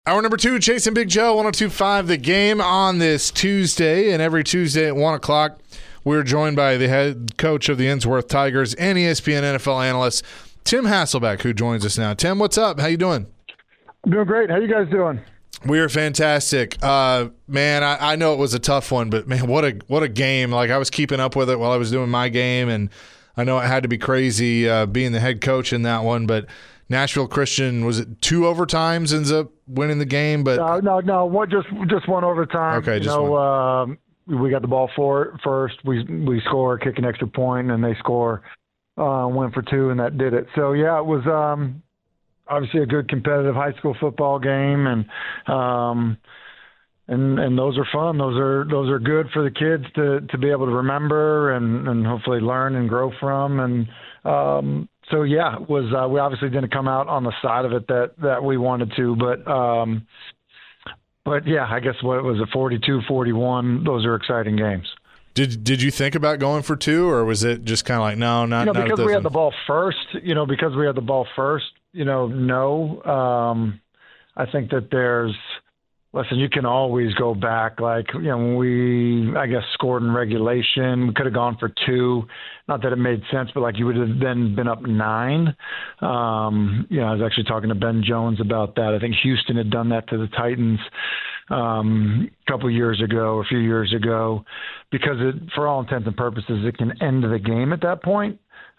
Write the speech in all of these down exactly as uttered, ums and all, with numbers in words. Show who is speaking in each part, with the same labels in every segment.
Speaker 1: Hour number two, Chasing Big Joe, one oh two point five The Game on this Tuesday. And every Tuesday at one o'clock, we're joined by the head coach of the Innsworth Tigers and E S P N N F L analyst, Tim Hasselbeck, who joins us now. Tim, what's up? How you doing?
Speaker 2: I'm doing great. How you guys doing?
Speaker 1: We are fantastic. Uh, man, I, I know it was a tough one, but, man, what a what a game. Like, I was keeping up with it while I was doing my game, and I know it had to be crazy uh, being the head coach in that one, but Nashville Christian, was it two overtimes, ends up winning the game? But
Speaker 2: no, no, no, one, just just one overtime.
Speaker 1: Okay,
Speaker 2: you
Speaker 1: just
Speaker 2: know,
Speaker 1: one.
Speaker 2: Uh, we got the ball for first. We we score, kick an extra point, and they score, uh, went for two, and that did it. So yeah, it was um, obviously a good competitive high school football game, and um, and and those are fun. Those are those are good for the kids to to be able to remember and and hopefully learn and grow from. And um, So, yeah, it was uh, we obviously didn't come out on the side of it that, that we wanted to. But, um, but yeah, I guess what it was, a forty-two forty-one. Those are exciting games.
Speaker 1: Did did you think about going for two, or was it just kind of like, no, not,
Speaker 2: you know,
Speaker 1: not
Speaker 2: because
Speaker 1: at this
Speaker 2: we had
Speaker 1: one?
Speaker 2: the ball first, you know, because we had the ball first, you know, no. Um, I think that there's – listen, you can always go back. Like, you know, when we, I guess, scored in regulation, we could have gone for two. Not that it made sense, but, like, you would have then been up nine. Um, you know, I was actually talking to Ben Jones about that. I think Houston had done that to the Titans um, a couple years ago, a few years ago, because it, for all intents and purposes, it can end the game at that point.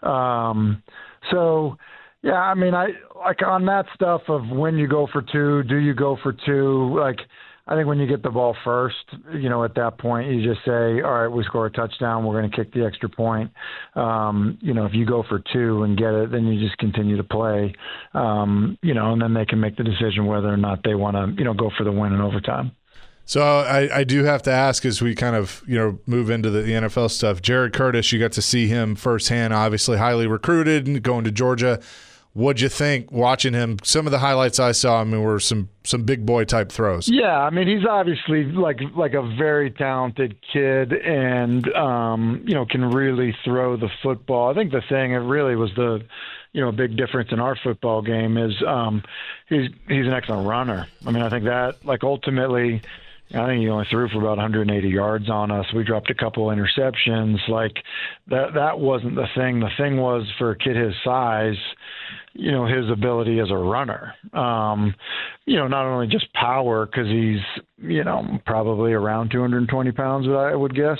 Speaker 2: Um, so, yeah, I mean, I like on that stuff of when you go for two, do you go for two? Like, I think when you get the ball first, you know, at that point, you just say, all right, we score a touchdown, we're going to kick the extra point. Um, you know, if you go for two and get it, then you just continue to play, um, you know, and then they can make the decision whether or not they want to, you know, go for the win in overtime.
Speaker 1: So I, I do have to ask, as we kind of, you know, move into the, the N F L stuff, Jared Curtis, you got to see him firsthand, obviously highly recruited and going to Georgia. What'd you think watching him? Some of the highlights I saw, I mean, were some some big boy type throws.
Speaker 2: Yeah, I mean, he's obviously like like a very talented kid, and um, you know, can really throw the football. I think the thing it really was the, you know, big difference in our football game is um, he's he's an excellent runner. I mean, I think that like ultimately. I think he only threw for about one hundred eighty yards on us. We dropped a couple interceptions. Like that, that wasn't the thing. The thing was for a kid his size, you know, his ability as a runner. Um, you know, not only just power because he's, you know, probably around two hundred twenty pounds, I would guess,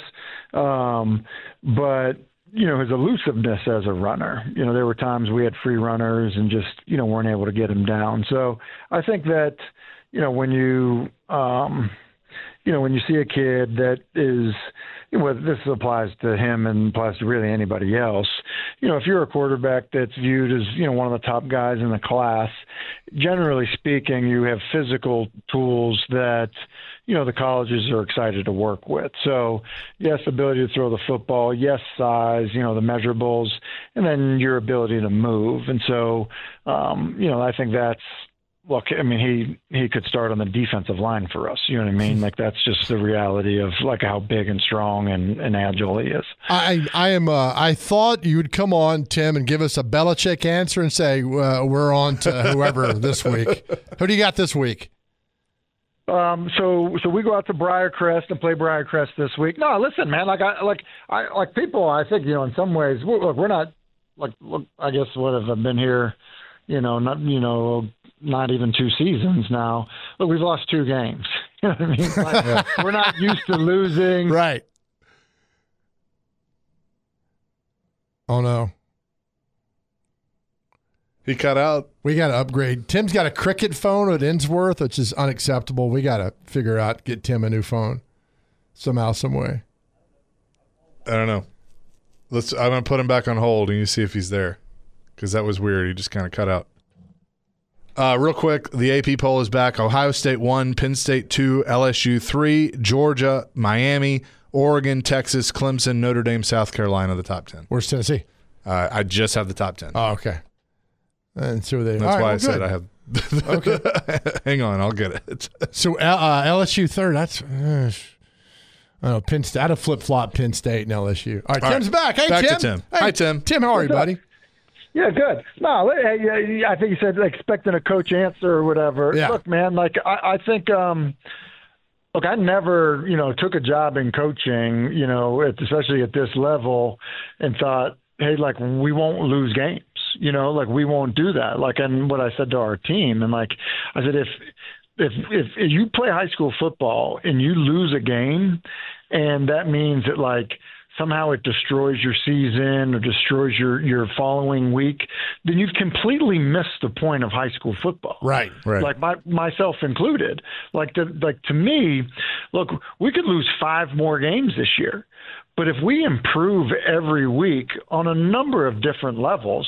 Speaker 2: um, but you know, his elusiveness as a runner. You know, there were times we had free runners and just, you know, weren't able to get him down. So I think that, you know, when you um, – you know, when you see a kid that is, you know, this applies to him and applies to really anybody else, you know, if you're a quarterback that's viewed as, you know, one of the top guys in the class, generally speaking, you have physical tools that, you know, the colleges are excited to work with. So, yes, ability to throw the football, yes, size, you know, the measurables, and then your ability to move. And so, um, you know, I think that's, Look, I mean, he, he could start on the defensive line for us. You know what I mean? Like, that's just the reality of, like, how big and strong and, and agile he is.
Speaker 3: I I am. Uh, I thought you would come on, Tim, and give us a Belichick answer and say, uh, we're on to whoever this week. Who do you got this week?
Speaker 2: Um, so, so we go out to Briarcrest and play Briarcrest this week. No, listen, man, like, I, like, I, like people, I think, you know, in some ways, we're, look, we're not, like, look, I guess what have I been here, you know, not, you know, not even two seasons now. Look, we've lost two games. You know what I mean? Like, yeah. We're not used to losing.
Speaker 3: Right. Oh, no.
Speaker 1: He cut out.
Speaker 3: We got to upgrade. Tim's got a Cricket phone at Innsworth, which is unacceptable. We got to figure out, get Tim a new phone somehow, some way.
Speaker 1: I don't know. Let's. I'm going to put him back on hold and you see if he's there, because that was weird. He just kind of cut out. Uh, real quick, the A P poll is back. Ohio State one, Penn State two, L S U three, Georgia, Miami, Oregon, Texas, Clemson, Notre Dame, South Carolina, the top ten.
Speaker 3: Where's Tennessee?
Speaker 1: Uh, I just have the top ten.
Speaker 3: Oh, okay. And so they.
Speaker 1: That's
Speaker 3: right,
Speaker 1: why
Speaker 3: well,
Speaker 1: I
Speaker 3: good.
Speaker 1: said I have. Okay. Hang on, I'll get it.
Speaker 3: So uh, L S U third. That's. Uh, I don't know, Penn State. I'd have flip flop Penn State and L S U. All right,
Speaker 1: All
Speaker 3: Tim's
Speaker 1: right.
Speaker 3: back. Hey,
Speaker 1: back
Speaker 3: Tim.
Speaker 1: to Tim.
Speaker 3: Hey,
Speaker 1: Hi, Tim.
Speaker 3: Tim, how are you, buddy?
Speaker 2: Yeah, good. No, I think you said expecting a coach answer or whatever.
Speaker 3: Yeah.
Speaker 2: Look, man, like I, I think, um, look, I never, you know, took a job in coaching, you know, at, especially at this level, and thought, hey, like we won't lose games, you know, like we won't do that. Like, and what I said to our team, and like I said, if if if, if you play high school football and you lose a game, and that means that like somehow it destroys your season or destroys your, your following week, then you've completely missed the point of high school football.
Speaker 3: Right, right.
Speaker 2: Like my, myself included. Like to, like to me, look, we could lose five more games this year, but if we improve every week on a number of different levels,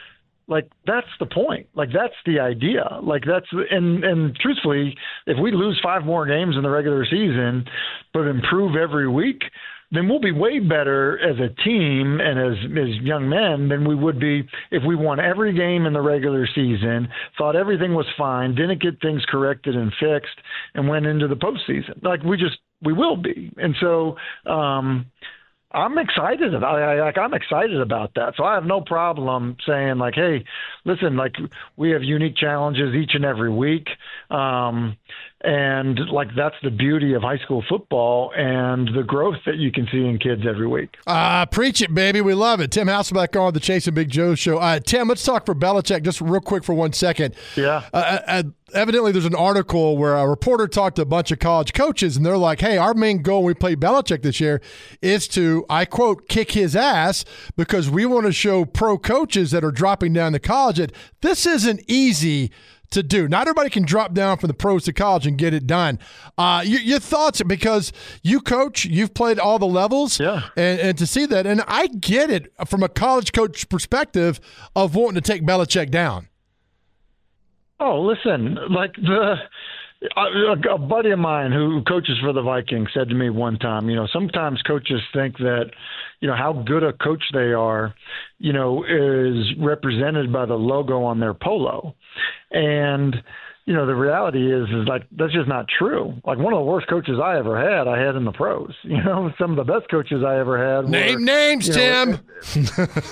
Speaker 2: like that's the point. Like that's the idea. Like that's and and truthfully, if we lose five more games in the regular season, but improve every week, then we'll be way better as a team and as as young men than we would be if we won every game in the regular season, thought everything was fine, didn't get things corrected and fixed, and went into the postseason. Like we just we will be. And so um, I'm excited about I, like I'm excited about that. So I have no problem saying like, hey, listen, like we have unique challenges each and every week. Um, And like that's the beauty of high school football and the growth that you can see in kids every week.
Speaker 3: Uh, preach it, baby. We love it. Tim Hasselbeck on the Chase and Big Joe show. Uh, Tim, let's talk for Belichick just real quick for one second.
Speaker 2: Yeah.
Speaker 3: Uh, uh, evidently, there's an article where a reporter talked to a bunch of college coaches, and they're like, hey, our main goal when we play Belichick this year is to, I quote, kick his ass because we want to show pro coaches that are dropping down to college that this isn't easy to do. Not everybody can drop down from the pros to college and get it done. Uh, your, your thoughts, because you coach, you've played all the levels,
Speaker 2: yeah,
Speaker 3: and, and to see that, and I get it from a college coach perspective of wanting to take Belichick down.
Speaker 2: Oh, listen, like the a, a buddy of mine who coaches for the Vikings said to me one time, you know, sometimes coaches think that, you know, how good a coach they are, you know, is represented by the logo on their polo. And, you know, the reality is, is like, that's just not true. Like one of the worst coaches I ever had, I had in the pros. You know, some of the best coaches I ever had.
Speaker 3: Name
Speaker 2: were,
Speaker 3: names,
Speaker 2: you know,
Speaker 3: Tim.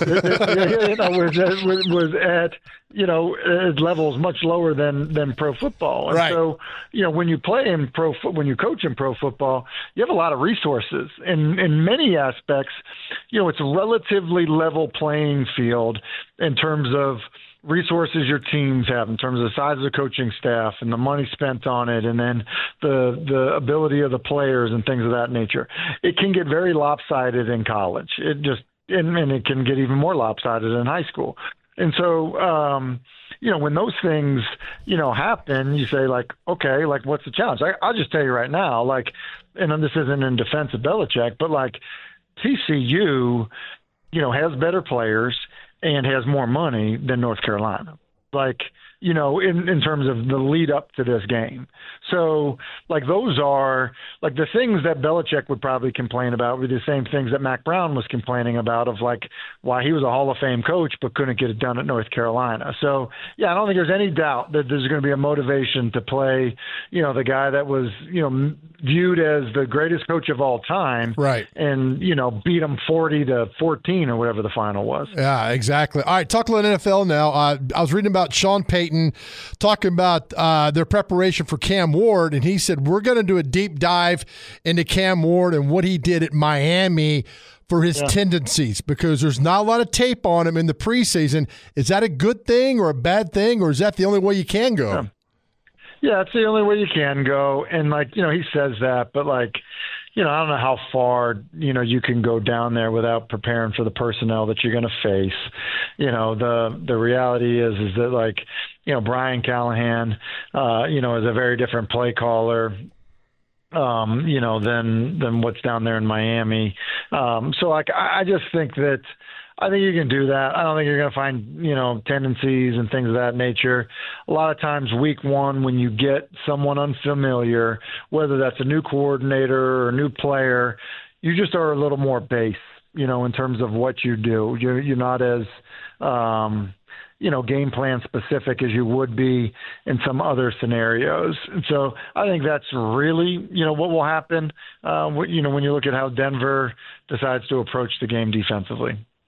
Speaker 2: you know, was, was, was at, you know, at levels much lower than, than pro football. And
Speaker 3: right.
Speaker 2: so, you know, when you play in pro, when you coach in pro football, you have a lot of resources. And in many aspects, you know, it's a relatively level playing field in terms of resources your teams have, in terms of the size of the coaching staff and the money spent on it, and then the the ability of the players and things of that nature. It can get very lopsided in college. It just and, and it can get even more lopsided in high school. And so, um, you know, when those things, you know, happen, you say like, okay, like what's the challenge? I, I'll just tell you right now, like, and this isn't in defense of Belichick, but like T C U, you know, has better players and has more money than North Carolina. Like, you know, in, in terms of the lead up to this game. So, like, those are, like, the things that Belichick would probably complain about were the same things that Mac Brown was complaining about, of, like, why he was a Hall of Fame coach but couldn't get it done at North Carolina. So, yeah, I don't think there's any doubt that there's going to be a motivation to play, you know, the guy that was, you know, viewed as the greatest coach of all time.
Speaker 3: Right.
Speaker 2: And, you know, beat him forty to fourteen or whatever the final was.
Speaker 3: Yeah, exactly. All right, talk about N F L now. Uh, I was reading about Sean Payton talking about uh, their preparation for Cam Ward, and he said, we're going to do a deep dive into Cam Ward and what he did at Miami for his yeah. tendencies, because there's not a lot of tape on him in the preseason. Is that a good thing or a bad thing, or is that the only way you can go?
Speaker 2: Yeah. Yeah, it's the only way you can go. And, like, you know, he says that, but, like, you know, I don't know how far, you know, you can go down there without preparing for the personnel that you're going to face. You know, the the reality is, is that, like, you know, Brian Callahan, uh, you know, is a very different play caller, um, you know, than, than what's down there in Miami. Um, so, like, I, I just think that, I think you can do that. I don't think you're going to find, you know, tendencies and things of that nature. A lot of times week one, when you get someone unfamiliar, whether that's a new coordinator or a new player, you just are a little more base, you know, in terms of what you do. You're, you're not as, um, you know, game plan specific as you would be in some other scenarios. And so I think that's really, you know, what will happen, uh, you know, when you look at how Denver decides to approach the game defensively.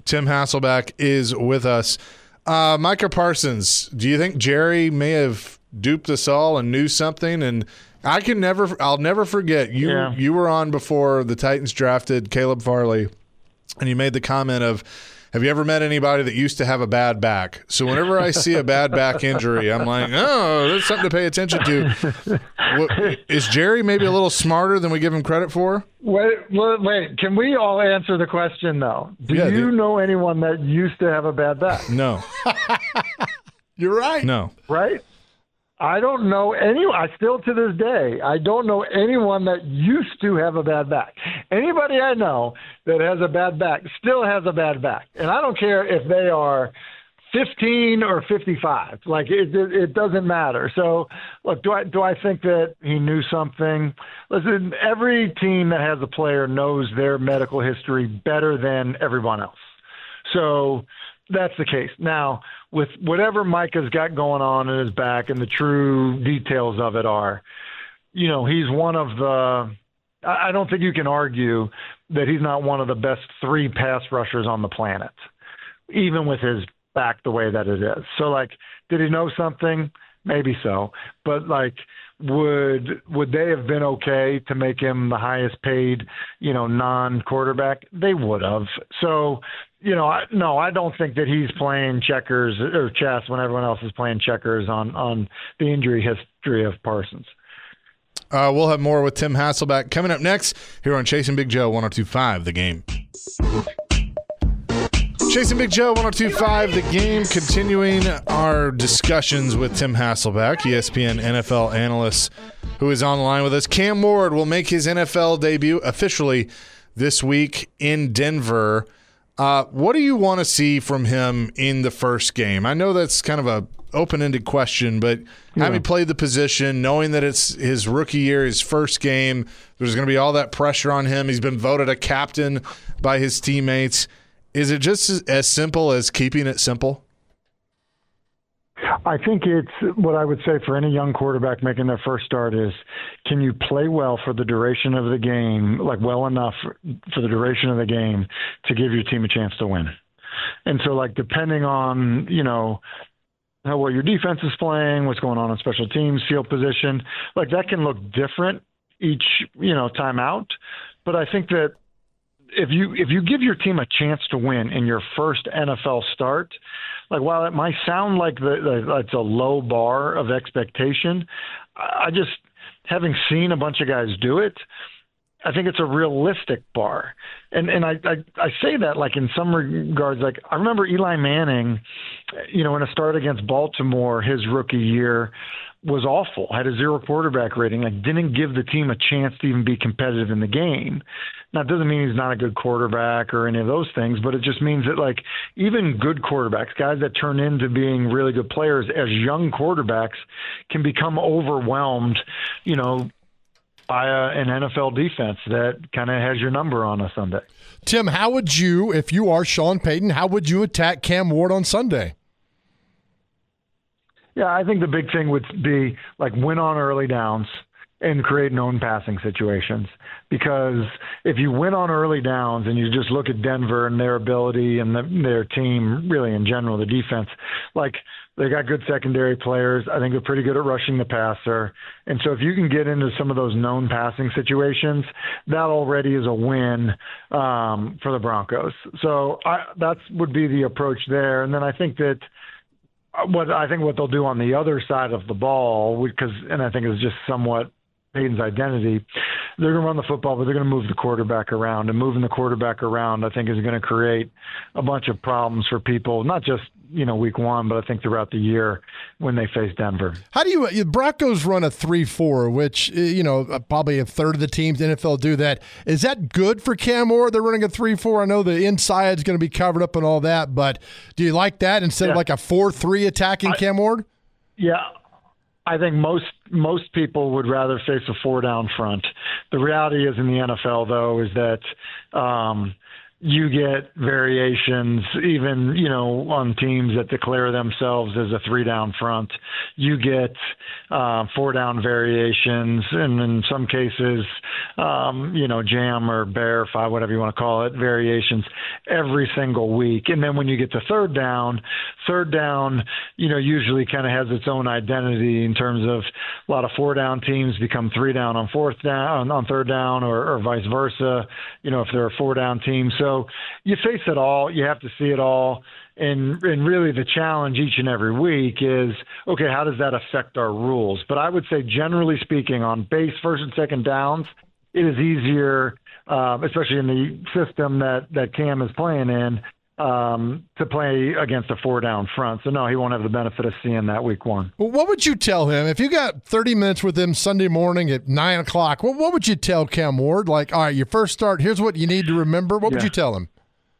Speaker 1: Tim Hasselbeck is with us. Uh, Micah Parsons, do you think Jerry may have duped us all and knew something? And I can never, I'll never forget you.
Speaker 2: Yeah.
Speaker 1: You were on before the Titans drafted Caleb Farley, and you made the comment of, have you ever met anybody that used to have a bad back? So whenever I see a bad back injury, I'm like, oh, that's something to pay attention to. What, is Jerry maybe a little smarter than we give him credit for?
Speaker 2: Wait, wait, wait. Can we all answer the question, though? Do
Speaker 1: Yeah,
Speaker 2: you
Speaker 1: dude.
Speaker 2: know anyone that used to have a bad back?
Speaker 1: No.
Speaker 3: You're right.
Speaker 1: No.
Speaker 2: Right? I don't know any. I still to this day, I don't know anyone that used to have a bad back. Anybody I know that has a bad back still has a bad back, and I don't care if they are fifteen or fifty-five. Like it, it, it doesn't matter. So, look, do I do I think that he knew something? Listen, every team that has a player knows their medical history better than everyone else. So that's the case. Now, with whatever Micah's got going on in his back and the true details of it are, you know, he's one of the – I don't think you can argue that he's not one of the best three pass rushers on the planet, even with his back the way that it is. So, like, did he know something? Maybe so. But, like, would would they have been okay to make him the highest paid, you know, non-quarterback? They would have. So – You know, I, no, I don't think that he's playing checkers or chess when everyone else is playing checkers on, on the injury history of Parsons.
Speaker 1: Uh, we'll have more with Tim Hasselbeck coming up next here on Chasing Big Joe one oh two point five The Game. Chasing Big Joe one oh two point five The Game, continuing our discussions with Tim Hasselbeck, E S P N N F L analyst who is on the line with us. Cam Ward will make his N F L debut officially this week in Denver. Uh, what do you want to see from him in the first game? I know that's kind of a open-ended question, but yeah. Having played the position, knowing that it's his rookie year, his first game, there's going to be all that pressure on him. He's been voted a captain by his teammates. Is it just as, as simple as keeping it simple?
Speaker 2: I think it's what I would say for any young quarterback making their first start is, can you play well for the duration of the game, like well enough for the duration of the game to give your team a chance to win? And so, like, depending on, you know, how well your defense is playing, what's going on in special teams, field position, like that can look different each, you know, time out. But I think that if you if you give your team a chance to win in your first N F L start, like while it might sound like the, the, it's a low bar of expectation, I just, having seen a bunch of guys do it, I think it's a realistic bar. And and I, I, I say that like in some regards, like I remember Eli Manning, you know, in a start against Baltimore, his rookie year was awful, had a zero quarterback rating, like didn't give the team a chance to even be competitive in the game. Now, it doesn't mean he's not a good quarterback or any of those things, but it just means that, like, even good quarterbacks, guys that turn into being really good players as young quarterbacks, can become overwhelmed, you know, by a, an N F L defense that kind of has your number on a Sunday.
Speaker 3: Tim, how would you, if you are Sean Payton, how would you attack Cam Ward on Sunday?
Speaker 2: Yeah, I think the big thing would be, like, win on early downs and create known passing situations. Because if you win on early downs and you just look at Denver and their ability and the, their team, really in general, the defense, like they got good secondary players. I think they're pretty good at rushing the passer. And so if you can get into some of those known passing situations, that already is a win um, for the Broncos. So I, that would be the approach there. And then I think that what I think what they'll do on the other side of the ball, because, and I think it's just somewhat Payton's identity, they're going to run the football, but they're going to move the quarterback around. And moving the quarterback around, I think, is going to create a bunch of problems for people, not just, you know, week one, but I think throughout the year when they face Denver.
Speaker 3: How do you – Broncos run a three four, which, you know, probably a third of the teams in the N F L do that. Is that good for Cam Ward? They're running a three four. I know the inside is going to be covered up and all that, but do you like that instead
Speaker 2: yeah.
Speaker 3: of like a four three attacking I, Cam Ward?
Speaker 2: Yeah. I think most most people would rather face a four down front. The reality is in the N F L, though, is that um, you get variations, even, you know, on teams that declare themselves as a three-down front. You get uh, four-down variations, and in some cases, um, you know, jam or bear, five, whatever you want to call it, variations every single week. And then when you get to third down, third down, you know, usually kind of has its own identity in terms of a lot of four-down teams become three-down on fourth down, on third down, or, or vice versa, you know, if they're a four-down team. So So you face it all. You have to see it all. And, and really the challenge each and every week is, okay, how does that affect our rules? But I would say, generally speaking, on base, first and second downs, it is easier, uh, especially in the system that, that Cam is playing in, um, to play against a four-down front. So, no, he won't have the benefit of seeing that week one.
Speaker 3: Well, what would you tell him? If you got thirty minutes with him Sunday morning at nine o'clock, what, what would you tell Cam Ward? Like, all right, your first start, here's what you need to remember. What yeah. would you tell him?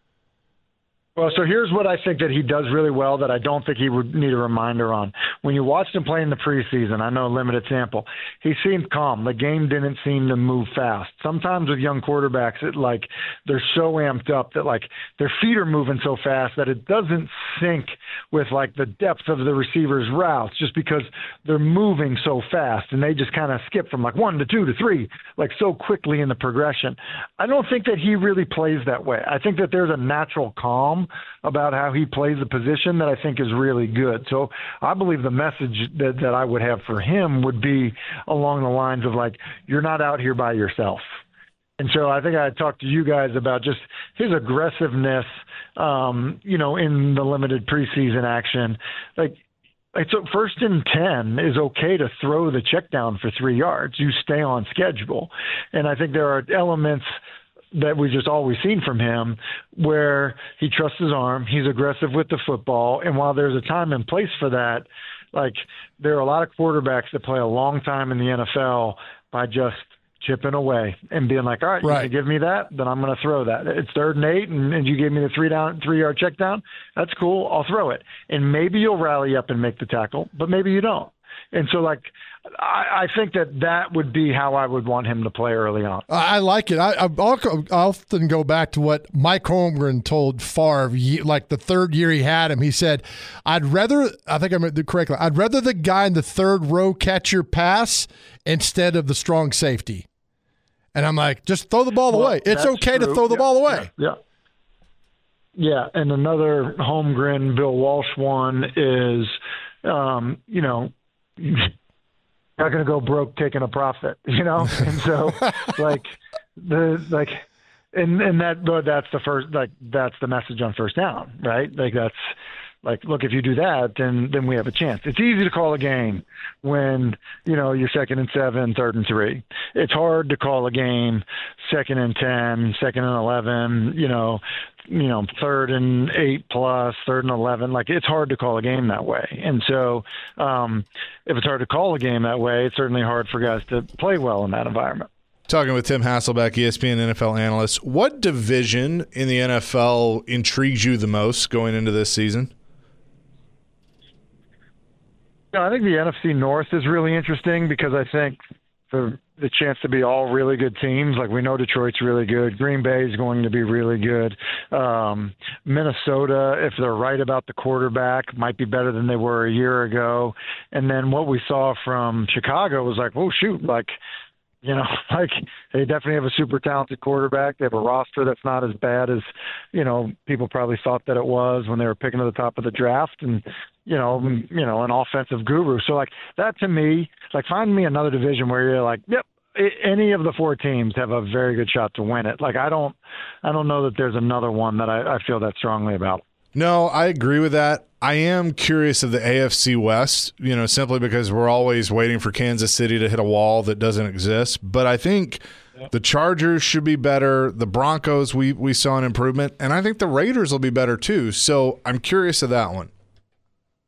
Speaker 2: Well, so here's what I think that he does really well that I don't think he would need a reminder on. When you watched him play in the preseason, I know limited sample, he seemed calm. The game didn't seem to move fast. Sometimes with young quarterbacks, it like they're so amped up that like their feet are moving so fast that it doesn't sync with like the depth of the receiver's routes just because they're moving so fast and they just kind of skip from like one to two to three, like so quickly in the progression. I don't think that he really plays that way. I think that there's a natural calm about how he plays the position that I think is really good. So I believe the message that, that I would have for him would be along the lines of like, you're not out here by yourself. And so I think I talked to you guys about just his aggressiveness, um, you know, in the limited preseason action. Like, Like, so first and ten is okay to throw the check down for three yards. You stay on schedule. And I think there are elements that we just always seen from him where he trusts his arm, he's aggressive with the football, and while there's a time and place for that, like there are a lot of quarterbacks that play a long time in the N F L by just chipping away and being like, all right,
Speaker 3: right.
Speaker 2: you can give me that, then I'm going to throw that. It's third and eight, and, and you gave me the three down, three yard check down. That's cool. I'll throw it. And maybe you'll rally up and make the tackle, but maybe you don't. And so, like, I, I think that that would be how I would want him to play early on. I
Speaker 3: like it. I, I often go back to what Mike Holmgren told Favre, like the third year he had him. He said, I'd rather, I think I remember correctly, I'd rather the guy in the third row catch your pass instead of the strong safety. And I'm like, just throw the ball well, away. It's okay true. to throw the
Speaker 2: yeah,
Speaker 3: ball away.
Speaker 2: Yeah, yeah. Yeah, and another Holmgren, Bill Walsh one is, um, you know, not going to go broke taking a profit, you know? And so like the, like, and, and that, that's the first, like, that's the message on first down, right? Like that's like, look, if you do that, then, then we have a chance. It's easy to call a game when, you know, you're second and seven, third and three. It's hard to call a game second and ten, second and eleven, you know, you know, third and eight plus, third and eleven. Like, it's hard to call a game that way. And so um, if it's hard to call a game that way, it's certainly hard for guys to play well in that environment.
Speaker 1: Talking with Tim Hasselbeck, E S P N N F L analyst. What division in the N F L intrigues you the most going into this season?
Speaker 2: Yeah, I think the N F C North is really interesting because I think the the chance to be all really good teams. Like, we know Detroit's really good. Green Bay is going to be really good. Um, Minnesota, if they're right about the quarterback, might be better than they were a year ago. And then what we saw from Chicago was like, oh, shoot, like, you know, like they definitely have a super talented quarterback. They have a roster that's not as bad as, you know, people probably thought that it was when they were picking to the top of the draft. And, you know, you know, an offensive guru. So, like, that to me, like, find me another division where you're like, yep, any of the four teams have a very good shot to win it. Like, I don't, I don't know that there's another one that I, I feel that strongly about.
Speaker 1: No, I agree with that. I am curious of the A F C West, you know, simply because we're always waiting for Kansas City to hit a wall that doesn't exist. But I think yep. the Chargers should be better. The Broncos, we we saw an improvement. And I think the Raiders will be better too. So I'm curious of that one.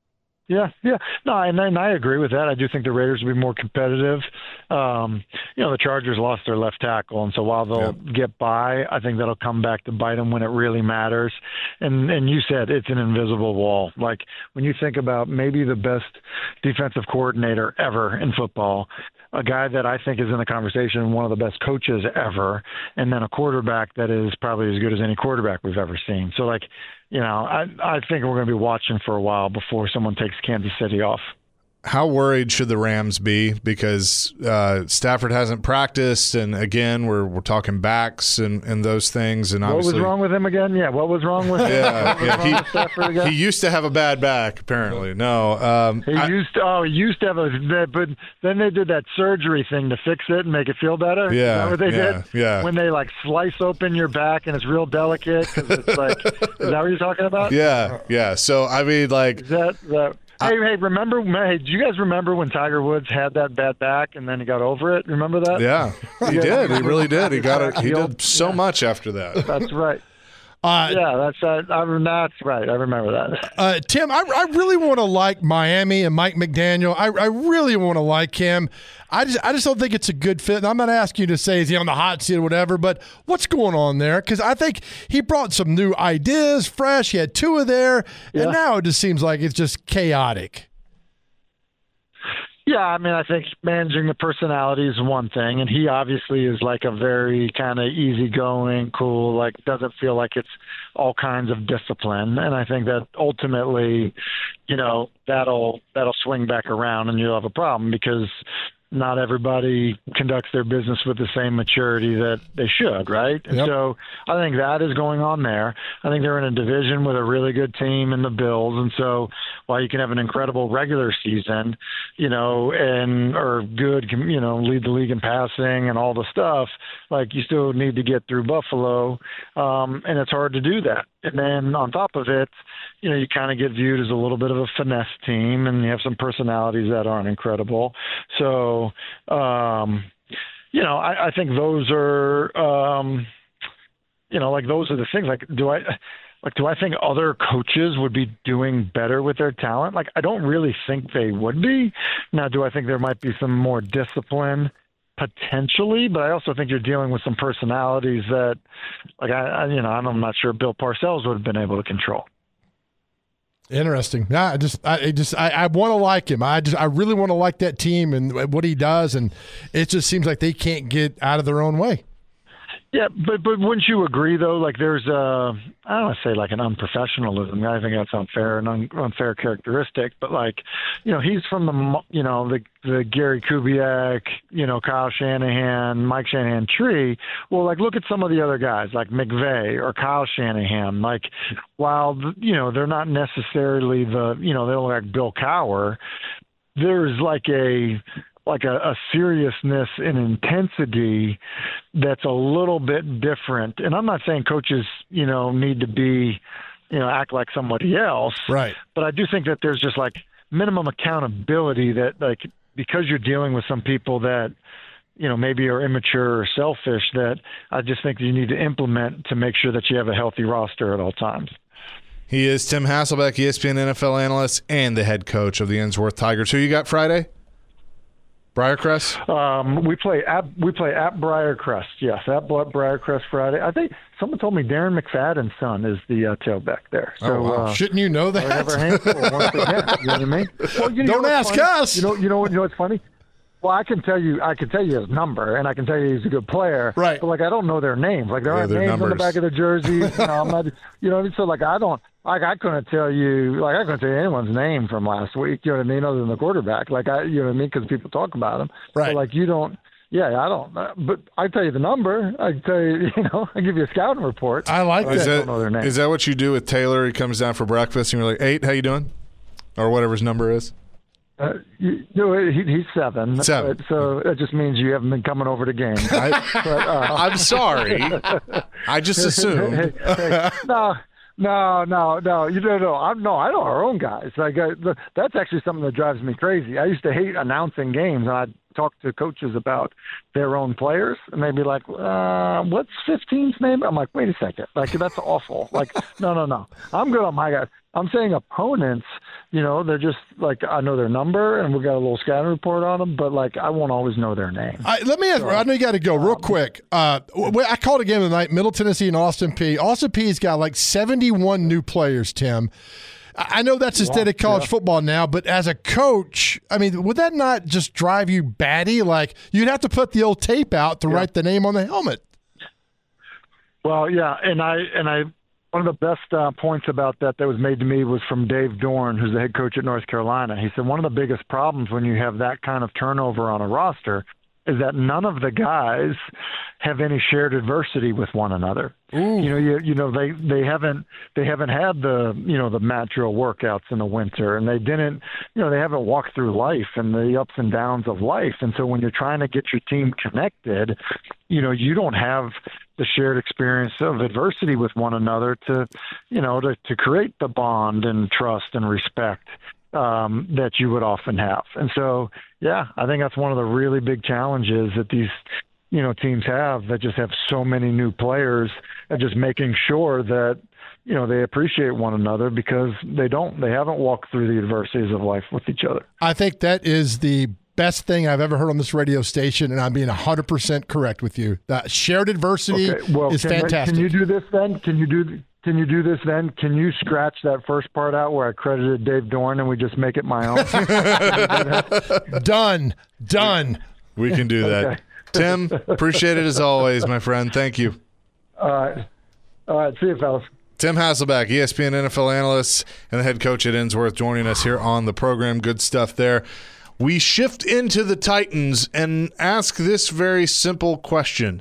Speaker 2: Yeah, yeah. No, and, and I agree with that. I do think the Raiders will be more competitive. Um, you know, the Chargers lost their left tackle, and so while they'll yeah. get by, I think that'll come back to bite them when it really matters. And and you said it's an invisible wall. Like when you think about maybe the best defensive coordinator ever in football, a guy that I think is in the conversation, one of the best coaches ever, and then a quarterback that is probably as good as any quarterback we've ever seen. So, like, you know, I I think we're going to be watching for a while before someone takes Kansas City off.
Speaker 1: How worried should the Rams be? Because uh, Stafford hasn't practiced, and again, we're we're talking backs and, and those things. And
Speaker 2: what
Speaker 1: obviously,
Speaker 2: was wrong with him again? Yeah, what was wrong with him?
Speaker 1: Yeah, yeah. He,
Speaker 2: with Stafford again?
Speaker 1: He used to have a bad back, apparently. No, um,
Speaker 2: he
Speaker 1: I,
Speaker 2: used to. Oh, he used to have a. But then they did that surgery thing to fix it and make it feel better.
Speaker 1: Yeah,
Speaker 2: is that what they
Speaker 1: yeah,
Speaker 2: did?
Speaker 1: Yeah.
Speaker 2: When they like slice open your back and it's real delicate because it's like. Is that what you're talking about?
Speaker 1: Yeah, yeah. So I mean, like.
Speaker 2: Is that that? Hey, hey, remember, hey, do you guys remember when Tiger Woods had that bad back and then he got over it? Remember that?
Speaker 1: Yeah, he did. He really did. He got it. He did so
Speaker 2: yeah.
Speaker 1: much after that.
Speaker 2: That's right.
Speaker 3: Uh,
Speaker 2: yeah, that's uh, I, that's right. I remember that.
Speaker 3: Uh, Tim, I, I really want to like Miami and Mike McDaniel. I, I really want to like him. I just I just don't think it's a good fit. And I'm not asking you to say is he on the hot seat or whatever, but what's going on there? Because I think he brought some new ideas, fresh. He had Tua there, yeah. and now it just seems like it's just chaotic.
Speaker 2: Yeah, I mean, I think managing the personality is one thing, and he obviously is like a very kind of easygoing, cool, like doesn't feel like it's all kinds of discipline. And I think that ultimately, you know, that'll that'll swing back around, and you'll have a problem because not everybody conducts their business with the same maturity that they should, right? And
Speaker 3: yep.
Speaker 2: so I think that is going on there. I think they're in a division with a really good team in the Bills, and so while you can have an incredible regular season, you know, and or good, you know, lead the league in passing and all the stuff, like you still need to get through Buffalo, um, and it's hard to do that. And then on top of it, you know, you kind of get viewed as a little bit of a finesse team, and you have some personalities that aren't incredible. So, um, you know, I, I think those are, um, you know, like those are the things. Like, do I, like, do I think other coaches would be doing better with their talent? Like, I don't really think they would be. Now, do I think there might be some more discipline? Potentially, but I also think you're dealing with some personalities that, like, I, I you know, I'm not sure Bill Parcells would have been able to control.
Speaker 3: Interesting. I just, I just, I, I want to like him. I just, I really want to like that team and what he does, and it just seems like they can't get out of their own way.
Speaker 2: Yeah, but but wouldn't you agree though? Like, there's a, I don't want to say like an unprofessionalism. I think that's unfair, an un, unfair characteristic. But like, you know, he's from the, you know, the the Gary Kubiak, you know, Kyle Shanahan, Mike Shanahan tree. Well, like, look at some of the other guys like McVay or Kyle Shanahan. Like, while you know they're not necessarily the, you know, they don't look like Bill Cowher. There's like a like a, a seriousness and intensity that's a little bit different. And I'm not saying coaches, you know, need to be, you know, act like somebody else.
Speaker 3: Right.
Speaker 2: But I do think that there's just like minimum accountability that, like, because you're dealing with some people that, you know, maybe are immature or selfish, that I just think you need to implement to make sure that you have a healthy roster at all times.
Speaker 1: He is Tim Hasselbeck, E S P N N F L analyst and the head coach of the Ensworth Tigers. Who you got Friday? Briarcrest?
Speaker 2: Um, we play at we play at Briarcrest. Yes, at Briarcrest Friday. I think someone told me Darren McFadden's son is the uh, tailback there. So,
Speaker 3: oh, wow. uh, shouldn't you know that?
Speaker 2: Never handful once again. You know what I mean? Well, you know,
Speaker 3: Don't ask
Speaker 2: funny?
Speaker 3: us.
Speaker 2: You know, you know, you know what's funny? Well, I can tell you, I can tell you his number, and I can tell you he's a good player.
Speaker 3: Right.
Speaker 2: But like, I don't know their names. Like, there
Speaker 1: yeah,
Speaker 2: aren't names
Speaker 1: numbers.
Speaker 2: on the back of the jerseys. You know, I'm not. You know what I mean? So like, I don't. Like, I couldn't tell you. Like, I couldn't tell you anyone's name from last week. You know what I mean? Other than the quarterback. Like, I. You know what I mean? Because people talk about him.
Speaker 3: Right.
Speaker 2: But like, you don't. Yeah, I don't. Uh, but I tell you the number. I tell you. You know, I give you a scouting report.
Speaker 3: I like
Speaker 2: I
Speaker 3: that.
Speaker 2: don't know their name.
Speaker 1: Is that what you do with Taylor? He comes down for breakfast, and you're like, eight, how you doing? Or whatever his number is.
Speaker 2: Uh, you, no, he, he's seven.
Speaker 1: Seven.
Speaker 2: But, so that just means you haven't been coming over to games.
Speaker 1: I,
Speaker 2: but, uh,
Speaker 1: I'm sorry. I just assumed.
Speaker 2: hey, hey, no, no, no, no. You don't know. I'm no. I know our own guys. Like uh, the, that's actually something that drives me crazy. I used to hate announcing games, and I'd talk to coaches about their own players, and they'd be like, uh, "What's fifteen's name?" I'm like, "Wait a second. Like, that's awful. Like, no, no, no. I'm good on my guys. I'm saying opponents, you know, they're just like, I know their number and we got a little scouting report on them, but like I won't always know their name.
Speaker 3: I, let me ask, so, I know you got to go real quick. Uh, I called a game of the night, Middle Tennessee and Austin Peay. Austin Peay's got like seventy-one new players, Tim. I know that's the state of college yeah. football now, but as a coach, I mean, would that not just drive you batty? Like, you'd have to put the old tape out to yeah. write the name on the helmet.
Speaker 2: Well, yeah, and I and I one of the best uh, points about that that was made to me was from Dave Dorn, who's the head coach at North Carolina. He said one of the biggest problems when you have that kind of turnover on a roster is that none of the guys have any shared adversity with one another. Ooh. You know, you you know they, they haven't they haven't had the you know the mat drill workouts in the winter, and they didn't you know they haven't walked through life and the ups and downs of life. And so when you're trying to get your team connected, you know you don't have the shared experience of adversity with one another to you know to, to create the bond and trust and respect um, that you would often have. And so, yeah, I think that's one of the really big challenges that these, you know, teams have that just have so many new players and just making sure that, you know, they appreciate one another because they don't, they haven't walked through the adversities of life with each other.
Speaker 3: I think that is the best thing I've ever heard on this radio station, and I'm being one hundred percent correct with you. That shared adversity
Speaker 2: okay, well,
Speaker 3: is
Speaker 2: can,
Speaker 3: fantastic.
Speaker 2: Can you do this then? Can you do Can you do this then? Can you scratch that first part out where I credited Dave Dorn and we just make it my
Speaker 3: own? Done. Done.
Speaker 1: We can do that. Okay. Tim, appreciate it as always, my friend. Thank you.
Speaker 2: All right. All right. See you, fellas.
Speaker 1: Tim Hasselbeck, E S P N N F L analyst and the head coach at Innsworth, joining us here on the program. Good stuff there. We shift into the Titans and ask this very simple question.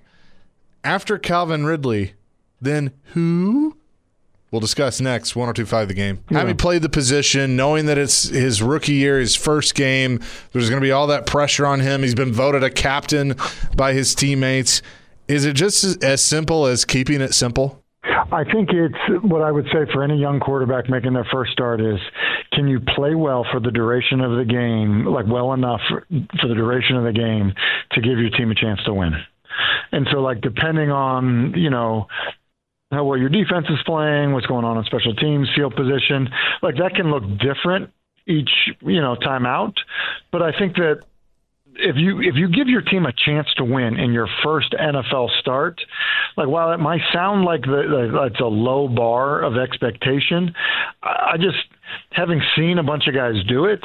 Speaker 1: After Calvin Ridley, then who? We'll discuss next. one oh two point five The Game. Yeah. Having played the position, knowing that it's his rookie year, his first game, there's going to be all that pressure on him. He's been voted a captain by his teammates. Is it just as simple as keeping it simple?
Speaker 2: I think it's what I would say for any young quarterback making their first start is, can you play well for the duration of the game, like well enough for, for the duration of the game to give your team a chance to win? And so, like, depending on, you know, how well your defense is playing, what's going on on special teams, field position, like that can look different each, you know, time out. But I think that if you if you give your team a chance to win in your first N F L start, like while it might sound like the, the, it's a low bar of expectation, I just, having seen a bunch of guys do it,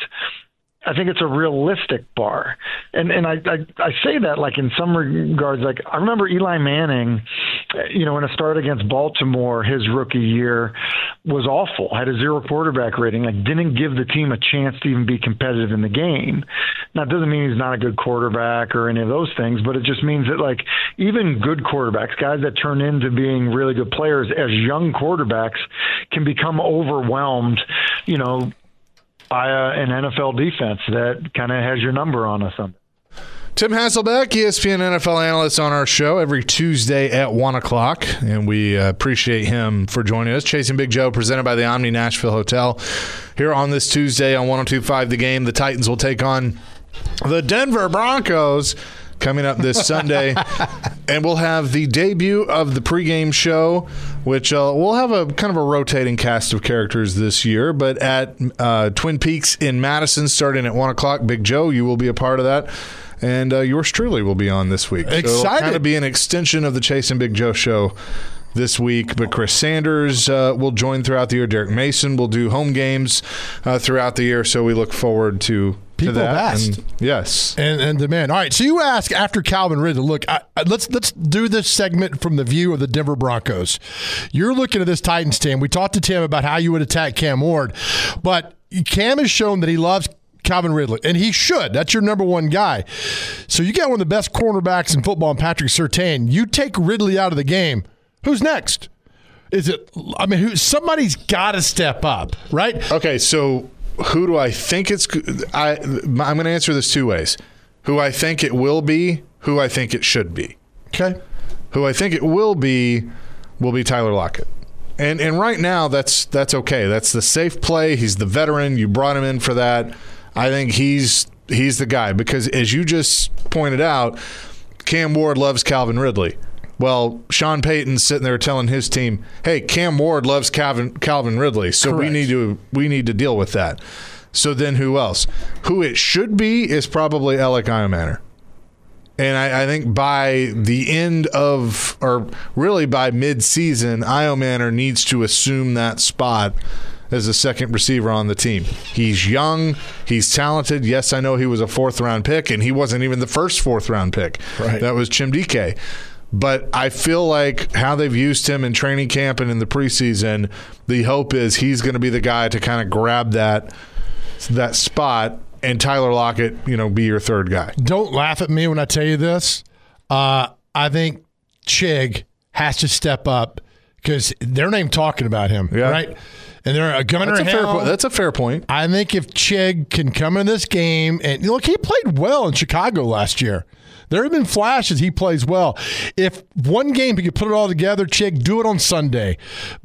Speaker 2: I think it's a realistic bar. And and I, I I say that like in some regards, like I remember Eli Manning, you know, in a start against Baltimore, his rookie year was awful, had a zero quarterback rating, like didn't give the team a chance to even be competitive in the game. Now, it doesn't mean he's not a good quarterback or any of those things, but it just means that like even good quarterbacks, guys that turn into being really good players as young quarterbacks, can become overwhelmed, you know, by a, an N F L defense that kind of has your number on us.
Speaker 1: Tim Hasselbeck, E S P N N F L analyst on our show every Tuesday at one o'clock, and we uh, appreciate him for joining us. Chasing Big Joe, presented by the Omni Nashville Hotel. Here on this Tuesday on one oh two point five The Game, the Titans will take on the Denver Broncos coming up this Sunday. And we'll have the debut of the pregame show, which uh, we'll have a kind of a rotating cast of characters this year. But at uh, Twin Peaks in Madison, starting at one o'clock, Big Joe, you will be a part of that. And uh, yours truly will be on this week.
Speaker 3: Excited.
Speaker 1: So it'll kind of be an extension of the Chasing Big Joe show this week. But Chris Sanders uh, will join throughout the year. Derek Mason will do home games uh, throughout the year. So we look forward to
Speaker 3: People
Speaker 1: that.
Speaker 3: have asked.
Speaker 1: And, yes.
Speaker 3: And and demand. All right, so you ask after Calvin Ridley. Look, I, I, let's let's do this segment from the view of the Denver Broncos. You're looking at this Titans team. We talked to Tim about how you would attack Cam Ward, but Cam has shown that he loves Calvin Ridley, and he should. That's your number one guy. So you got one of the best cornerbacks in football, in Patrick Surtain. You take Ridley out of the game. Who's next? Is it? I mean, who? Somebody's got to step up, right?
Speaker 1: Okay, so who do I think it's? I I'm going to answer this two ways. Who I think it will be. Who I think it should be.
Speaker 3: Okay.
Speaker 1: Who I think it will be will be Tyler Lockett. And and right now that's that's okay. That's the safe play. He's the veteran. You brought him in for that. I think he's he's the guy because, as you just pointed out, Cam Ward loves Calvin Ridley. Well, Sean Payton's sitting there telling his team, "Hey, Cam Ward loves Calvin Calvin Ridley, so
Speaker 3: Correct.
Speaker 1: we need to we need to deal with that." So then, who else? Who it should be is probably Alec Iomanner. And I, I think by the end of, or really by mid-season, Iomanner needs to assume that spot as a second receiver on the team. He's young. He's talented. Yes, I know he was a fourth-round pick, and he wasn't even the first fourth-round pick.
Speaker 3: Right.
Speaker 1: That was Chimdike. But I feel like how they've used him in training camp and in the preseason, the hope is he's going to be the guy to kind of grab that that spot, and Tyler Lockett, you know, be your third guy.
Speaker 3: Don't laugh at me when I tell you this. Uh, I think Chig has to step up because they're not even talking about him,
Speaker 1: Yeah.
Speaker 3: right? And they're a gunner.
Speaker 1: That's a, fair
Speaker 3: hell.
Speaker 1: po- that's a fair point.
Speaker 3: I think if Chig can come in this game and look, he played well in Chicago last year. There have been flashes he plays well. If one game he could put it all together, Chig, do it on Sunday.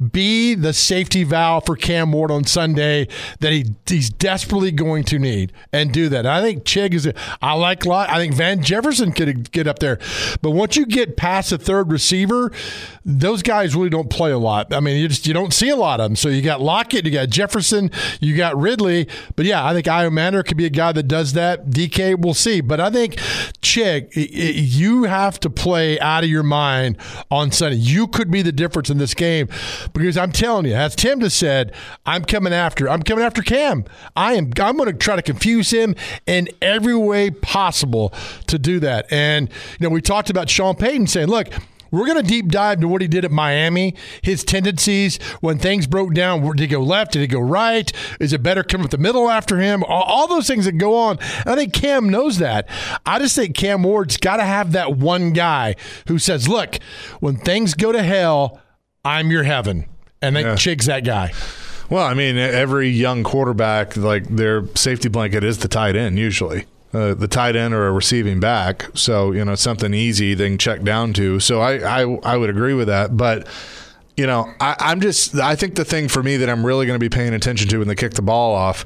Speaker 3: Be the safety valve for Cam Ward on Sunday that he he's desperately going to need, and do that. I think Chig is. A, I like. I think Van Jefferson could get up there, but once you get past the third receiver, those guys really don't play a lot. I mean, you just you don't see a lot of them. So you got Lockett, you got Jefferson, you got Ridley, but yeah, I think Iomanner could be a guy that does that. D K, we'll see, but I think Chig, you have to play out of your mind on Sunday. You could be the difference in this game because I'm telling you, as Tim just said, I'm coming after. I'm coming after Cam. I am. I'm going to try to confuse him in every way possible to do that. And you know, we talked about Sean Payton saying, "Look, we're going to deep dive into what he did at Miami, his tendencies when things broke down. Did he go left? Did he go right? Is it better coming up the middle after him? All, all those things that go on. And I think Cam knows that. I just think Cam Ward's got to have that one guy who says, look, when things go to hell, I'm your heaven. And I think
Speaker 1: Yeah.
Speaker 3: Chig's that guy.
Speaker 1: Well, I mean, every young quarterback, like their safety blanket is the tight end usually. Uh, the tight end or a receiving back. So, you know, something easy they can check down to. So I, I, I would agree with that. But, you know, I, I'm just – I think the thing for me that I'm really going to be paying attention to when they kick the ball off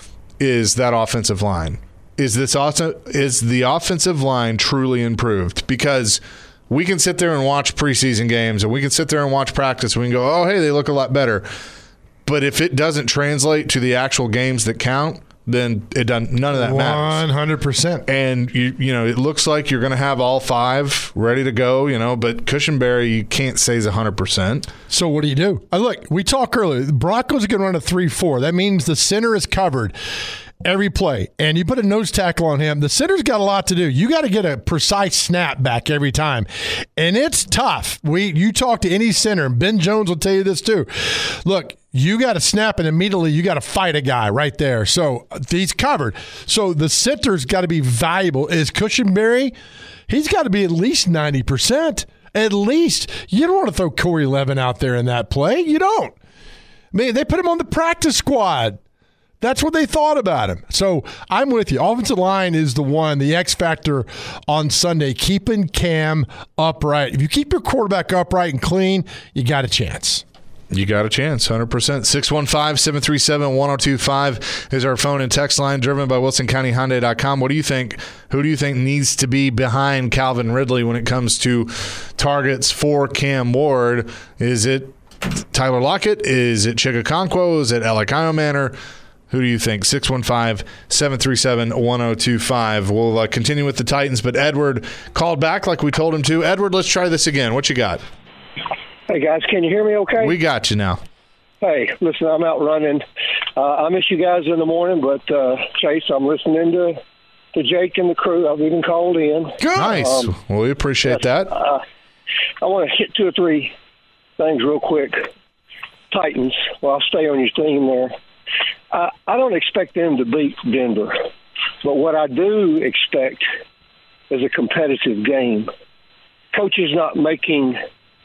Speaker 1: is that offensive line. Is this awesome, is the offensive line truly improved? Because we can sit there and watch preseason games and we can sit there and watch practice and we can go, oh, hey, they look a lot better. But if it doesn't translate to the actual games that count, then it doesn't. None of that matters.
Speaker 3: one hundred percent.
Speaker 1: And you, you know, it looks like you're going to have all five ready to go. You know, but Cushenberry, you can't say is a hundred percent.
Speaker 3: So what do you do? Uh, look, we talked earlier. The Broncos are going to run a three four. That means the center is covered every play, and you put a nose tackle on him. The center's got a lot to do. You got to get a precise snap back every time, and it's tough. We you talk to any center, and Ben Jones will tell you this too. Look, you got to snap, and immediately you got to fight a guy right there. So he's covered. So the center's got to be valuable. Is Cushenberry? He's got to be at least ninety percent. At least. You don't want to throw Corey Levin out there in that play. You don't. I mean, they put him on the practice squad. That's what they thought about him. So I'm with you. Offensive line is the one, the X factor on Sunday, keeping Cam upright. If you keep your quarterback upright and clean, you got a chance.
Speaker 1: You got a chance, one hundred percent. six one five, seven three seven, one oh two five is our phone and text line, driven by Wilson County Hyundai dot com. What do you think? Who do you think needs to be behind Calvin Ridley when it comes to targets for Cam Ward? Is it Tyler Lockett? Is it Chig Okonkwo? Is it Alec Iomanner? Who do you think? six one five, seven three seven, one oh two five. We'll uh, continue with the Titans, but Edward called back like we told him to. Edward, let's try this again. What you got?
Speaker 4: Hey, guys, can you hear me okay?
Speaker 1: We got you now.
Speaker 4: Hey, listen, I'm out running. Uh, I miss you guys in the morning, but, uh, Chase, I'm listening to, to Jake and the crew. I've even called in.
Speaker 3: Good.
Speaker 1: Nice.
Speaker 4: Um,
Speaker 1: well, we appreciate that.
Speaker 4: Uh, I want to hit two or three things real quick. Titans, well, I'll stay on your theme there. Uh, I don't expect them to beat Denver, but what I do expect is a competitive game. Coaches not making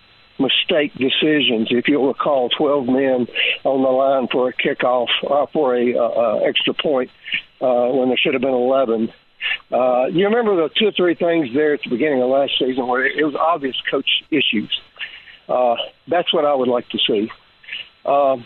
Speaker 4: mistake decisions. If you'll recall, twelve men on the line for a kickoff, uh, for a uh, uh, extra point uh, when there should have been eleven. Uh, you remember the two or three things there at the beginning of last season where it was obvious coach issues. Uh, that's what I would like to see. Um,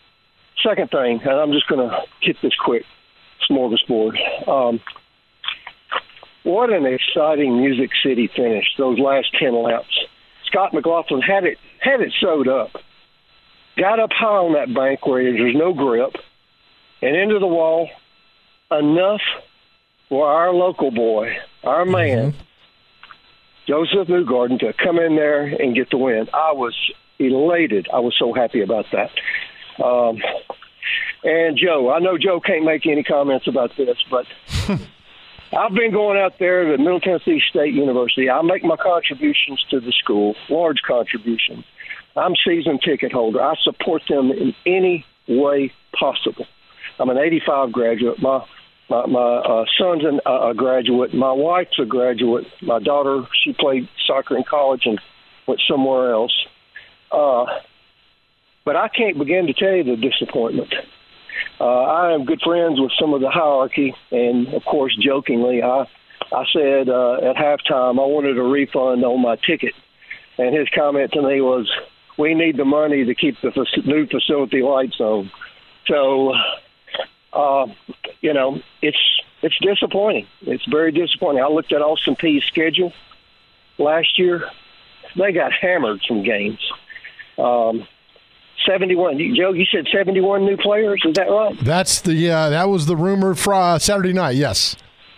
Speaker 4: second thing, and I'm just going to hit this quick, smorgasbord. Um, what an exciting Music City finish, those last ten laps. Scott McLaughlin had it had it sewed up, got up high on that bank where there's no grip, and into the wall enough for our local boy, our man, mm-hmm. Joseph Newgarden, to come in there and get the win. I was elated. I was so happy about that. Um, and Joe, I know Joe can't make any comments about this, but I've been going out there to Middle Tennessee State University. I make my contributions to the school, large contributions. I'm season ticket holder. I support them in any way possible. I'm an eighty-five graduate. My my, my uh, son's an, uh, a graduate. My wife's a graduate. My daughter, she played soccer in college and went somewhere else. Uh, but I can't begin to tell you the disappointment. Uh, I am good friends with some of the hierarchy, and, of course, jokingly, I I said uh, at halftime I wanted a refund on my ticket. And his comment to me was, we need the money to keep the fac- new facility lights on. So, uh, you know, it's it's disappointing. It's very disappointing. I looked at Austin Peay's schedule last year. They got hammered some games. Um, seventy-one. Joe, you said seventy-one new players. Is that right?
Speaker 3: That's the uh, that was the rumor for uh, Saturday night. Yes.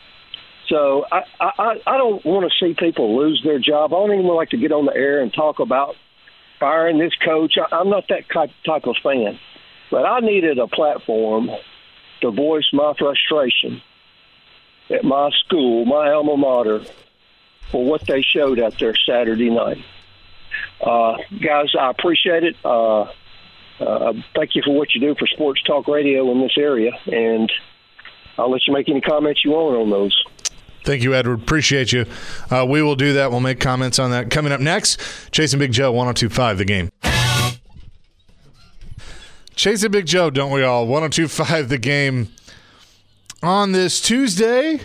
Speaker 4: So I, I I don't want to see people lose their job. I don't even like to get on the air and talk about firing this coach. I, I'm not that type of fan. But I needed a platform to voice my frustration at my school, my alma mater, for what they showed out there Saturday night. Uh, guys, I appreciate it. Uh, uh, thank you for what you do for sports talk radio in this area, and I'll let you make any comments you want on those.
Speaker 1: Thank you, Edward. Appreciate you. Uh, we will do that. We'll make comments on that. Coming up next, Chasing Big Joe, one oh two point five The Game. Chasing Big Joe, don't we all? one oh two point five The Game. On this Tuesday,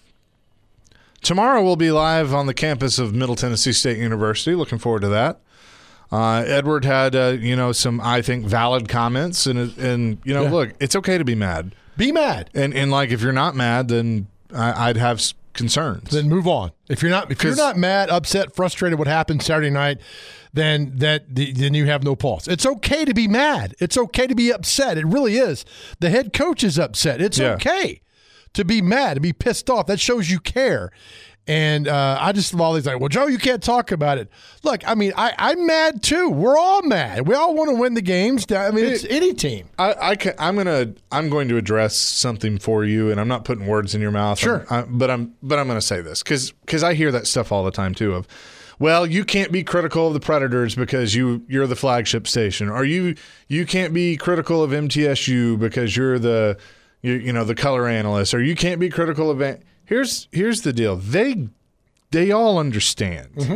Speaker 1: tomorrow we'll be live on the campus of Middle Tennessee State University. Looking forward to that. Uh, Edward had, uh, you know, some, I think, valid comments. And, and you know, yeah. Look, it's okay to be mad.
Speaker 3: Be mad.
Speaker 1: And, and like, if you're not mad, then I, I'd have concerns.
Speaker 3: Then move on. If you're not if you're not mad, upset, frustrated what happened Saturday night, then that then you have no pulse. It's okay to be mad. It's okay to be upset. It really is. The head coach is upset. It's yeah. okay to be mad, to be pissed off. That shows you care. And uh, I just love all these like, well, Joe, you can't talk about it. Look, I mean, I, I'm mad too. We're all mad. We all want to win the games. I mean, it's it, any team.
Speaker 1: I, I can, I'm gonna I'm going to address something for you, and I'm not putting words in your mouth.
Speaker 3: Sure,
Speaker 1: I'm, I, but I'm but I'm going to say this because because I hear that stuff all the time too. Of, well, you can't be critical of the Predators because you you're the flagship station, or you you can't be critical of M T S U because you're the you, you know the color analyst, or you can't be critical of. Here's here's the deal. They they all understand. Mm-hmm.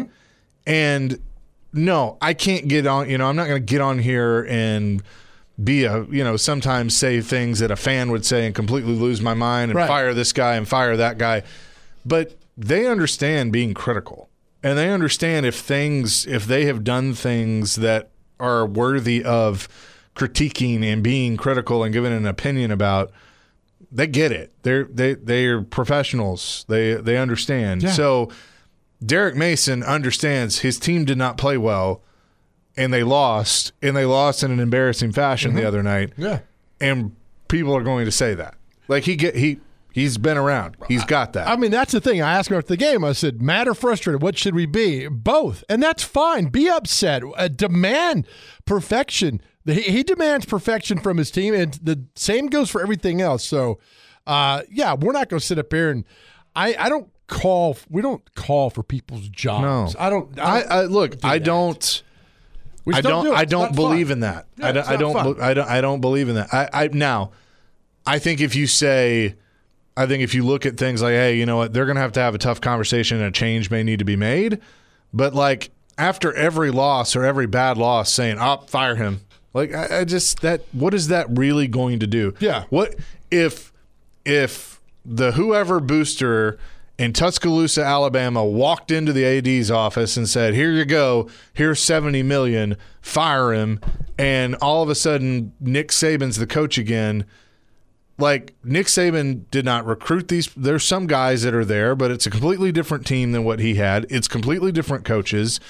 Speaker 1: And no, I can't get on, you know, I'm not going to get on here and be a, you know, sometimes say things that a fan would say and completely lose my mind and right. fire this guy and fire that guy. But they understand being critical. And they understand if things if they have done things that are worthy of critiquing and being critical and giving an opinion about. They get it. They're they they're professionals. They they understand. Yeah. So Derek Mason understands his team did not play well, and they lost, and they lost in an embarrassing fashion mm-hmm. the other night.
Speaker 3: Yeah,
Speaker 1: and people are going to say that. Like he get he he's been around. He's got that.
Speaker 3: I mean, that's the thing. I asked him after the game. I said, "Mad or frustrated? What should we be? Both." And that's fine. Be upset. Uh, demand perfection. He, he demands perfection from his team, and the same goes for everything else. So, uh, yeah, we're not going to sit up here and I, I don't call. We don't call for people's jobs.
Speaker 1: No,
Speaker 3: I don't.
Speaker 1: I,
Speaker 3: don't
Speaker 1: I look. Do I don't. I don't.
Speaker 3: Do
Speaker 1: I don't believe
Speaker 3: fun.
Speaker 1: in that.
Speaker 3: Yeah,
Speaker 1: I don't. I don't, I don't. I don't believe in that. I, I now. I think if you say, I think if you look at things like, hey, you know what, they're going to have to have a tough conversation, and a change may need to be made. But like after every loss or every bad loss, saying, "Oh, fire him." Like I, I just that what is that really going to do?
Speaker 3: Yeah.
Speaker 1: What if if the whoever booster in Tuscaloosa, Alabama walked into the A D's office and said, "Here you go. Here's seventy million dollars. Fire him." And all of a sudden Nick Saban's the coach again. Like Nick Saban did not recruit these. There's some guys that are there, but it's a completely different team than what he had. It's completely different coaches.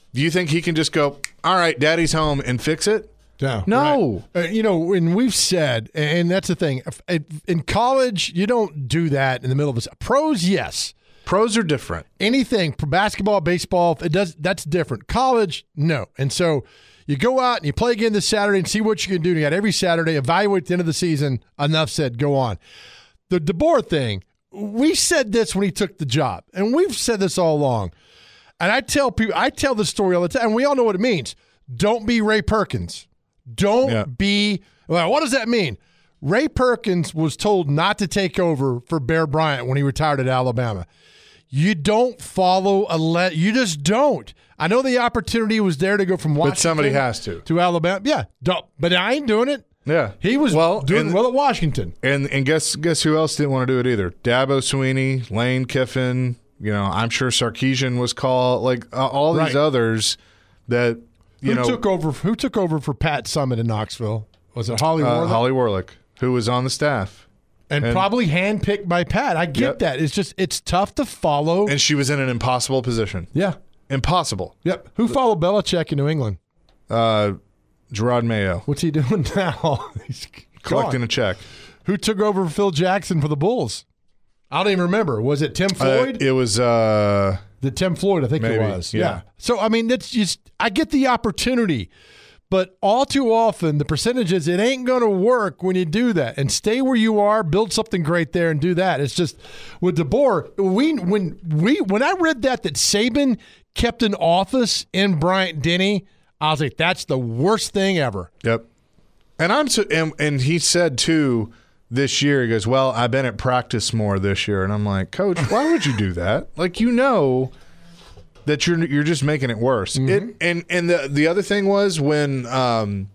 Speaker 1: Do you think he can just go, all right, daddy's home and fix it?
Speaker 3: No.
Speaker 1: No.
Speaker 3: Right. Uh, you know, and we've said, and that's the thing, in college, you don't do that in the middle of a pros, yes.
Speaker 1: Pros are different.
Speaker 3: Anything, basketball, baseball, it does. That's different. College, no. And so you go out and you play again this Saturday and see what you can do. You got every Saturday, evaluate at the end of the season. Enough said, go on. The DeBoer thing, we said this when he took the job, and we've said this all along. And I tell people, I tell this story all the time, and we all know what it means. Don't be Ray Perkins. Don't yeah. be well, – what does that mean? Ray Perkins was told not to take over for Bear Bryant when he retired at Alabama. You don't follow a let. You just don't. I know the opportunity was there to go from Washington.
Speaker 1: But somebody has to.
Speaker 3: To Alabama. Yeah. Don't, but I ain't doing it.
Speaker 1: Yeah.
Speaker 3: He was well, doing and, well at Washington.
Speaker 1: And and guess guess who else didn't want to do it either? Dabo Swinney, Lane Kiffin, you know, I'm sure Sarkisian was called. Like uh, all these right. others that – You
Speaker 3: who
Speaker 1: know,
Speaker 3: took over? Who took over for Pat Summitt in Knoxville? Was it Holly Warlick?
Speaker 1: Uh, Holly Warlick, who was on the staff,
Speaker 3: and, and probably handpicked by Pat. I get yep. that. It's just it's tough to follow.
Speaker 1: And she was in an impossible position.
Speaker 3: Yeah,
Speaker 1: impossible.
Speaker 3: Yep. Who followed Belichick in New England?
Speaker 1: Uh, Gerard Mayo.
Speaker 3: What's he doing now? He's
Speaker 1: collecting
Speaker 3: gone.
Speaker 1: a check.
Speaker 3: Who took over for Phil Jackson for the Bulls? I don't even remember. Was it Tim Floyd?
Speaker 1: Uh, it was. Uh,
Speaker 3: The Tim Floyd, I think
Speaker 1: maybe,
Speaker 3: it was.
Speaker 1: Yeah.
Speaker 3: yeah. So, I mean, that's just, I get the opportunity, but all too often the percentages, it ain't going to work when you do that. And stay where you are, build something great there and do that. It's just, with DeBoer, we, when we, when I read that, that Saban kept an office in Bryant-Denny, I was like, that's the worst thing ever.
Speaker 1: Yep. And I'm, so, and, and he said too, this year, he goes, well, I've been at practice more this year. And I'm like, Coach, why would you do that? Like, you know that you're you're just making it worse. Mm-hmm. It, and and the the other thing was when um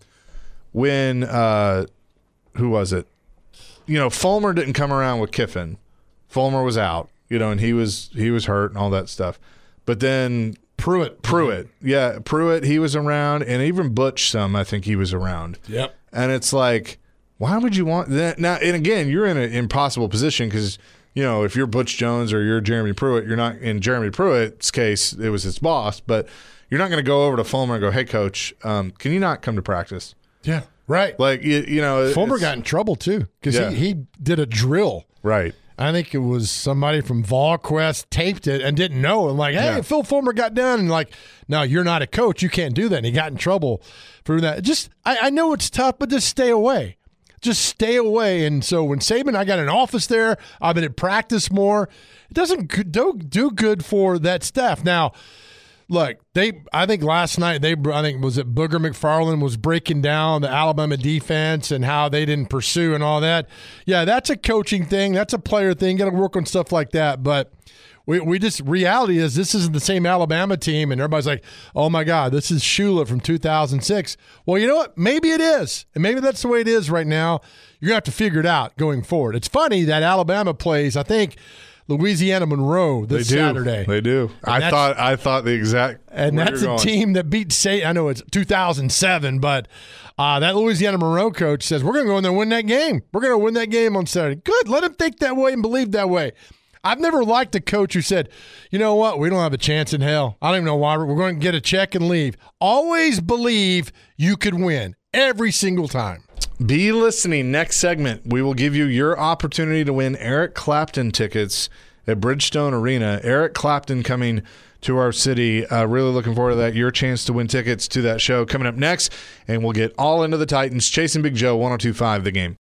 Speaker 1: when uh who was it? You know, Fulmer didn't come around with Kiffin. Fulmer was out, you know, and he was he was hurt and all that stuff. But then
Speaker 3: Pruitt.
Speaker 1: Pruitt. Yeah, Pruitt, he was around, and even Butch some, I think he was around.
Speaker 3: Yep.
Speaker 1: And it's like, why would you want that? Now, and again, you're in an impossible position because, you know, if you're Butch Jones or you're Jeremy Pruitt, you're not – in Jeremy Pruitt's case, it was his boss, but you're not going to go over to Fulmer and go, hey, Coach, um, can you not come to practice?
Speaker 3: Yeah, right.
Speaker 1: Like, you, you know –
Speaker 3: Fulmer got in trouble too because yeah. he, he did a drill.
Speaker 1: Right.
Speaker 3: I think it was somebody from VolQuest taped it and didn't know. And like, hey, yeah. Phil Fulmer got done. And like, no, you're not a coach. You can't do that. And he got in trouble for that. Just I, I know it's tough, but just stay away. Just stay away. And so when Saban, I got an office there. I've been at practice more. It doesn't do, do good for that staff. Now, look, they. I think last night they. I think was it Booger McFarland was breaking down the Alabama defense and how they didn't pursue and all that. Yeah, that's a coaching thing. That's a player thing. Got to work on stuff like that. But we we just reality is this isn't the same Alabama team, and everybody's like, oh my God, this is Shula from two thousand six. Well, you know what? Maybe it is, and maybe that's the way it is right now. You're gonna have to figure it out going forward. It's funny that Alabama plays, I think, Louisiana Monroe this
Speaker 1: they do.
Speaker 3: Saturday.
Speaker 1: They do. And I thought I thought the exact
Speaker 3: and that's a
Speaker 1: going.
Speaker 3: team that beat State. I know it's two thousand seven, but uh, that Louisiana Monroe coach says we're going to go in there and win that game. We're going to win that game on Saturday. Good. Let him think that way and believe that way. I've never liked a coach who said, you know what, we don't have a chance in hell. I don't even know why. We're going to get a check and leave. Always believe you could win every single time.
Speaker 1: Be listening. Next segment, we will give you your opportunity to win Eric Clapton tickets at Bridgestone Arena. Eric Clapton coming to our city. Uh, really looking forward to that. Your chance to win tickets to that show coming up next, and we'll get all into the Titans. Chasing Big Joe, one oh two point five The Game.